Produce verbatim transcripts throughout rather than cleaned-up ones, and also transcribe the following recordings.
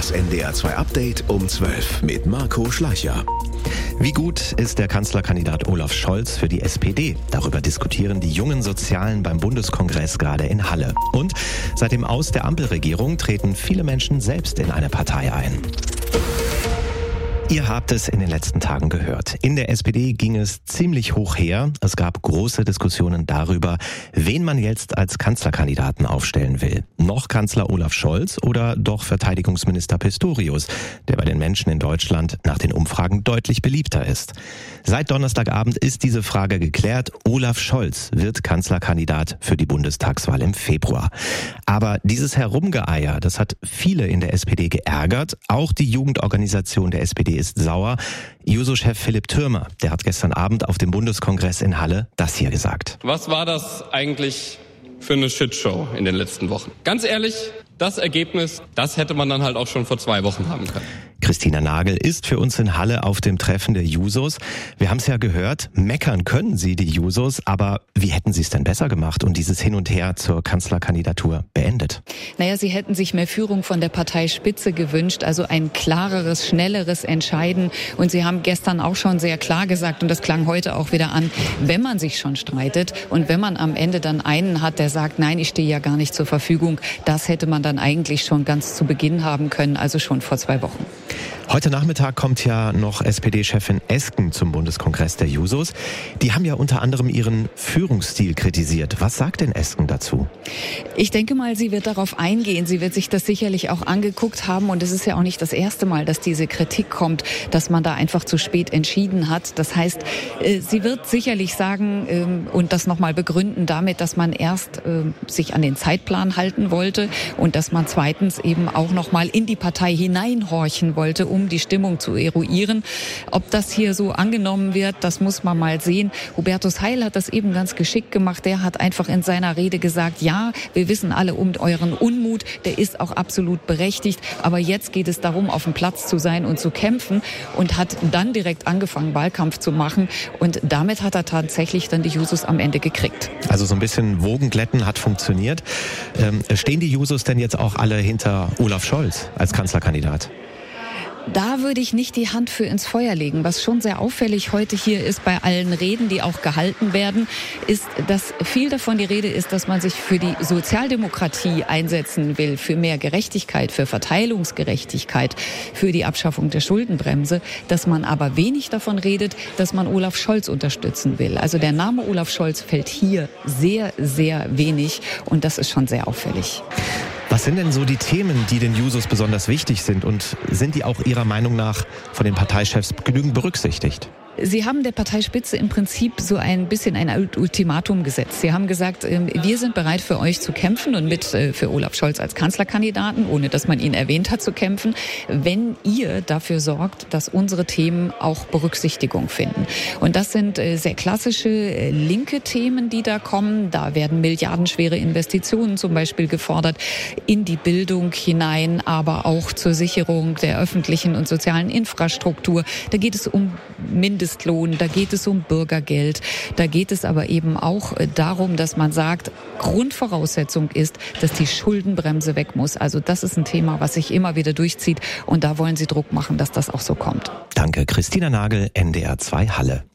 Das N D R zwei Update um zwölf mit Marco Schleicher. Wie gut ist der Kanzlerkandidat Olaf Scholz für die S P D? Darüber diskutieren die jungen Sozialen beim Bundeskongress gerade in Halle. Und seit dem Aus der Ampelregierung treten viele Menschen selbst in eine Partei ein. Ihr habt es in den letzten Tagen gehört. In der S P D ging es ziemlich hoch her. Es gab große Diskussionen darüber, wen man jetzt als Kanzlerkandidaten aufstellen will. Noch Kanzler Olaf Scholz oder doch Verteidigungsminister Pistorius, der bei den Menschen in Deutschland nach den Umfragen deutlich beliebter ist. Seit Donnerstagabend ist diese Frage geklärt. Olaf Scholz wird Kanzlerkandidat für die Bundestagswahl im Februar. Aber dieses Herumgeeier, das hat viele in der S P D geärgert. Auch die Jugendorganisation der S P D ist sauer. Juso-Chef Philipp Thürmer, der hat gestern Abend auf dem Bundeskongress in Halle das hier gesagt. Was war das eigentlich für eine Shitshow in den letzten Wochen? Ganz ehrlich, das Ergebnis, das hätte man dann halt auch schon vor zwei Wochen haben können. Christina Nagel ist für uns in Halle auf dem Treffen der Jusos. Wir haben es ja gehört, meckern können sie, die Jusos, aber wie hätten sie es denn besser gemacht und dieses Hin und Her zur Kanzlerkandidatur beendet? Naja, sie hätten sich mehr Führung von der Parteispitze gewünscht, also ein klareres, schnelleres Entscheiden. Und sie haben gestern auch schon sehr klar gesagt, und das klang heute auch wieder an, wenn man sich schon streitet und wenn man am Ende dann einen hat, der sagt, nein, ich stehe ja gar nicht zur Verfügung, das hätte man dann eigentlich schon ganz zu Beginn haben können, also schon vor zwei Wochen. Heute Nachmittag kommt ja noch S P D-Chefin Esken zum Bundeskongress der Jusos. Die haben ja unter anderem ihren Führungsstil kritisiert. Was sagt denn Esken dazu? Ich denke mal, sie wird darauf eingehen. Sie wird sich das sicherlich auch angeguckt haben. Und es ist ja auch nicht das erste Mal, dass diese Kritik kommt, dass man da einfach zu spät entschieden hat. Das heißt, sie wird sicherlich sagen und das nochmal begründen damit, dass man erst sich an den Zeitplan halten wollte und dass man zweitens eben auch nochmal in die Partei hineinhorchen wollte, um die Stimmung zu eruieren. Ob das hier so angenommen wird, das muss man mal sehen. Hubertus Heil hat das eben ganz geschickt gemacht. Der hat einfach in seiner Rede gesagt, ja, wir wissen alle um euren Unmut, der ist auch absolut berechtigt, aber jetzt geht es darum, auf dem Platz zu sein und zu kämpfen, und hat dann direkt angefangen, Wahlkampf zu machen, und damit hat er tatsächlich dann die Jusos am Ende gekriegt. Also so ein bisschen Wogenglätten hat funktioniert. Ähm, stehen die Jusos denn jetzt auch alle hinter Olaf Scholz als Kanzlerkandidat? Da würde ich nicht die Hand für ins Feuer legen. Was schon sehr auffällig heute hier ist bei allen Reden, die auch gehalten werden, ist, dass viel davon die Rede ist, dass man sich für die Sozialdemokratie einsetzen will, für mehr Gerechtigkeit, für Verteilungsgerechtigkeit, für die Abschaffung der Schuldenbremse, dass man aber wenig davon redet, dass man Olaf Scholz unterstützen will. Also der Name Olaf Scholz fällt hier sehr, sehr wenig, und das ist schon sehr auffällig. Was sind denn so die Themen, die den Jusos besonders wichtig sind, und sind die auch Ihrer Meinung nach von den Parteichefs genügend berücksichtigt? Sie haben der Parteispitze im Prinzip so ein bisschen ein Ultimatum gesetzt. Sie haben gesagt, wir sind bereit, für euch zu kämpfen und mit für Olaf Scholz als Kanzlerkandidaten, ohne dass man ihn erwähnt hat, zu kämpfen, wenn ihr dafür sorgt, dass unsere Themen auch Berücksichtigung finden. Und das sind sehr klassische linke Themen, die da kommen. Da werden milliardenschwere Investitionen zum Beispiel gefordert in die Bildung hinein, aber auch zur Sicherung der öffentlichen und sozialen Infrastruktur. Da geht es um Mindestlohn. Da geht es um Bürgergeld. Da geht es aber eben auch darum, dass man sagt, Grundvoraussetzung ist, dass die Schuldenbremse weg muss. Also das ist ein Thema, was sich immer wieder durchzieht. Und da wollen sie Druck machen, dass das auch so kommt. Danke, Christina Nagel, N D R zwei Halle.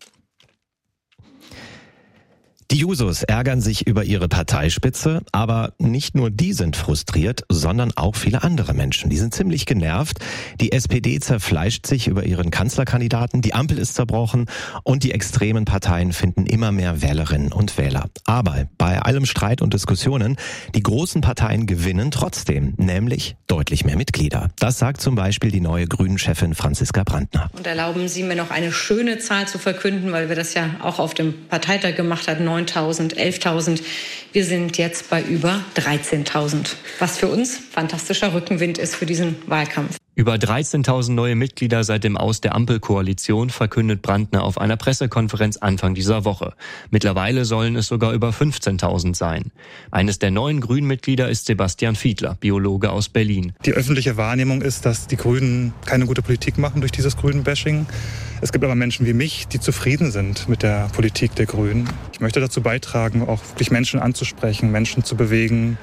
Die Jusos ärgern sich über ihre Parteispitze, aber nicht nur die sind frustriert, sondern auch viele andere Menschen. Die sind ziemlich genervt. Die S P D zerfleischt sich über ihren Kanzlerkandidaten, die Ampel ist zerbrochen und die extremen Parteien finden immer mehr Wählerinnen und Wähler. Aber bei allem Streit und Diskussionen, die großen Parteien gewinnen trotzdem, nämlich deutlich mehr Mitglieder. Das sagt zum Beispiel die neue Grünen-Chefin Franziska Brandner. Und erlauben Sie mir noch eine schöne Zahl zu verkünden, weil wir das ja auch auf dem Parteitag gemacht haben, neuntausend, elftausend. Wir sind jetzt bei über dreizehntausend, was für uns fantastischer Rückenwind ist für diesen Wahlkampf. Über dreizehntausend neue Mitglieder seit dem Aus der Ampelkoalition verkündet Brandner auf einer Pressekonferenz Anfang dieser Woche. Mittlerweile sollen es sogar über fünfzehntausend sein. Eines der neuen Grünen-Mitglieder ist Sebastian Fiedler, Biologe aus Berlin. Die öffentliche Wahrnehmung ist, dass die Grünen keine gute Politik machen durch dieses Grünen-Bashing. Es gibt aber Menschen wie mich, die zufrieden sind mit der Politik der Grünen. Ich möchte dazu beitragen, auch wirklich Menschen anzusprechen, Menschen zu bewegen,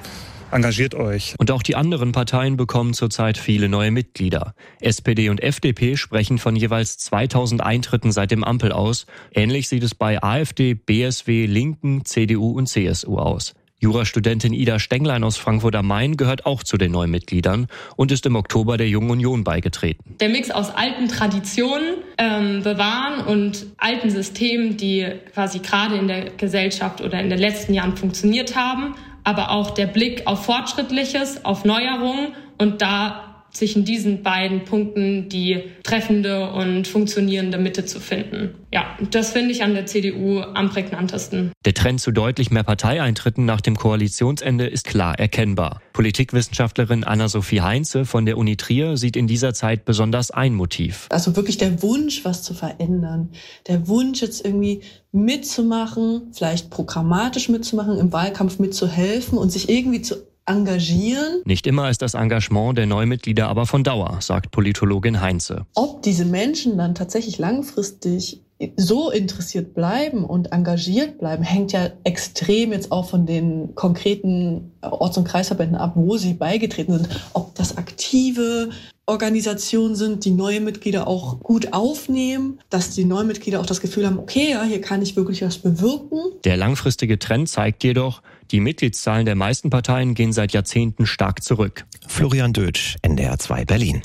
engagiert euch. Und auch die anderen Parteien bekommen zurzeit viele neue Mitglieder. S P D und F D P sprechen von jeweils zweitausend Eintritten seit dem Ampel aus. Ähnlich sieht es bei AfD, B S W, Linken, C D U und C S U aus. Jurastudentin Ida Stenglein aus Frankfurt am Main gehört auch zu den neuen Mitgliedern und ist im Oktober der Jungen Union beigetreten. Der Mix aus alten Traditionen ähm, bewahren und alten Systemen, die quasi gerade in der Gesellschaft oder in den letzten Jahren funktioniert haben, aber auch der Blick auf Fortschrittliches, auf Neuerungen und da zwischen diesen beiden Punkten die treffende und funktionierende Mitte zu finden. Ja, das finde ich an der C D U am prägnantesten. Der Trend zu deutlich mehr Parteieintritten nach dem Koalitionsende ist klar erkennbar. Politikwissenschaftlerin Anna-Sophie Heinze von der Uni Trier sieht in dieser Zeit besonders ein Motiv. Also wirklich der Wunsch, was zu verändern. Der Wunsch, jetzt irgendwie mitzumachen, vielleicht programmatisch mitzumachen, im Wahlkampf mitzuhelfen und sich irgendwie zu engagieren. Nicht immer ist das Engagement der Neumitglieder aber von Dauer, sagt Politologin Heinze. Ob diese Menschen dann tatsächlich langfristig so interessiert bleiben und engagiert bleiben, hängt ja extrem jetzt auch von den konkreten Orts- und Kreisverbänden ab, wo sie beigetreten sind. Ob das aktive Organisationen sind, die neue Mitglieder auch gut aufnehmen, dass die neuen Mitglieder auch das Gefühl haben, okay, ja, hier kann ich wirklich was bewirken. Der langfristige Trend zeigt jedoch, die Mitgliedszahlen der meisten Parteien gehen seit Jahrzehnten stark zurück. Florian Dötsch, N D R zwei Berlin.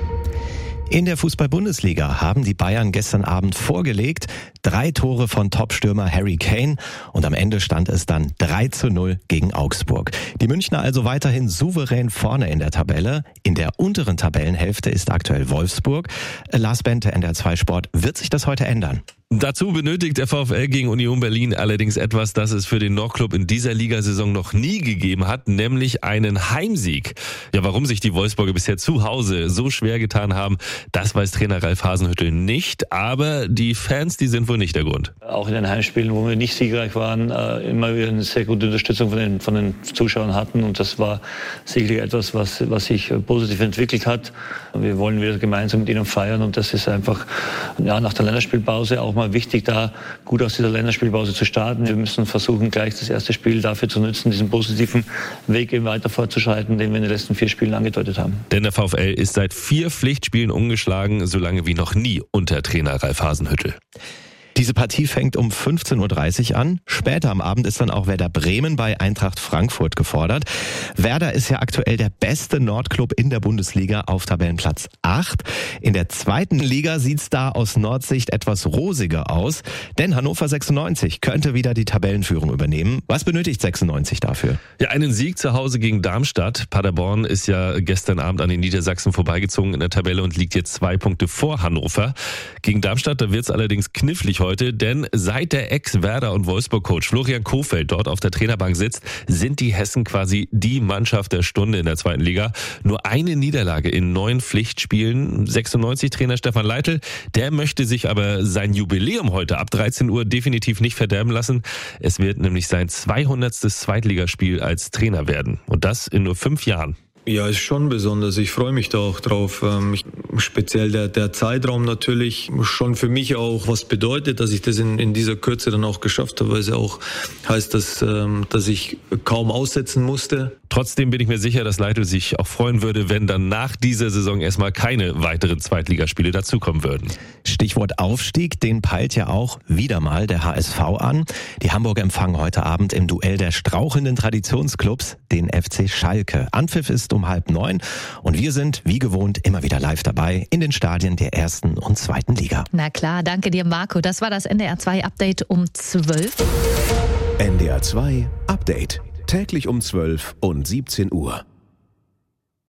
In der Fußball-Bundesliga haben die Bayern gestern Abend vorgelegt. Drei Tore von Topstürmer Harry Kane und am Ende stand es dann drei zu null gegen Augsburg. Die Münchner also weiterhin souverän vorne in der Tabelle. In der unteren Tabellenhälfte ist aktuell Wolfsburg. Lars Bente, N D R zwei Sport. Wird sich das heute ändern? Dazu benötigt der VfL gegen Union Berlin allerdings etwas, das es für den Nordclub in dieser Ligasaison noch nie gegeben hat, nämlich einen Heimsieg. Ja, warum sich die Wolfsburger bisher zu Hause so schwer getan haben, das weiß Trainer Ralf Hasenhüttl nicht, aber die Fans, die sind wohl nicht der Grund. Auch in den Heimspielen, wo wir nicht siegreich waren, immer wieder eine sehr gute Unterstützung von den, von den Zuschauern hatten und das war sicherlich etwas, was, was sich positiv entwickelt hat. Wir wollen wieder gemeinsam mit ihnen feiern und das ist einfach ja, nach der Länderspielpause auch mal wichtig, da gut aus dieser Länderspielpause zu starten. Wir müssen versuchen, gleich das erste Spiel dafür zu nutzen, diesen positiven Weg eben weiter fortzuschreiten, den wir in den letzten vier Spielen angedeutet haben. Denn der VfL ist seit vier Pflichtspielen ungeschlagen, so lange wie noch nie unter Trainer Ralf Hasenhüttl. Diese Partie fängt um fünfzehn Uhr dreißig an. Später am Abend ist dann auch Werder Bremen bei Eintracht Frankfurt gefordert. Werder ist ja aktuell der beste Nordclub in der Bundesliga auf Tabellenplatz acht. In der zweiten Liga sieht's da aus Nordsicht etwas rosiger aus, denn Hannover sechsundneunzig könnte wieder die Tabellenführung übernehmen. Was benötigt sechsundneunzig dafür? Ja, einen Sieg zu Hause gegen Darmstadt. Paderborn ist ja gestern Abend an den Niedersachsen vorbeigezogen in der Tabelle und liegt jetzt zwei Punkte vor Hannover. Gegen Darmstadt, da wird's allerdings knifflig heute, denn seit der Ex-Werder- und Wolfsburg-Coach Florian Kohfeldt dort auf der Trainerbank sitzt, sind die Hessen quasi die Mannschaft der Stunde in der zweiten Liga. Nur eine Niederlage in neun Pflichtspielen. sechsundneunzig-Trainer Stefan Leitl, der möchte sich aber sein Jubiläum heute ab dreizehn Uhr definitiv nicht verderben lassen. Es wird nämlich sein zweihundertstes Zweitligaspiel als Trainer werden. Und das in nur fünf Jahren. Ja, ist schon besonders. Ich freue mich da auch drauf. Ähm, ich, speziell der, der Zeitraum natürlich schon für mich auch was bedeutet, dass ich das in, in dieser Kürze dann auch geschafft habe, weil es ja auch heißt, dass, ähm, dass ich kaum aussetzen musste. Trotzdem bin ich mir sicher, dass Leitl sich auch freuen würde, wenn dann nach dieser Saison erstmal keine weiteren Zweitligaspiele dazukommen würden. Stichwort Aufstieg, den peilt ja auch wieder mal der H S V an. Die Hamburger empfangen heute Abend im Duell der strauchelnden Traditionsclubs den F C Schalke. Anpfiff ist um halb neun und wir sind, wie gewohnt, immer wieder live dabei in den Stadien der ersten und zweiten Liga. Na klar, danke dir, Marco. Das war das N D R zwei Update um zwölf. N D R zwei Update. Täglich um zwölf und siebzehn Uhr.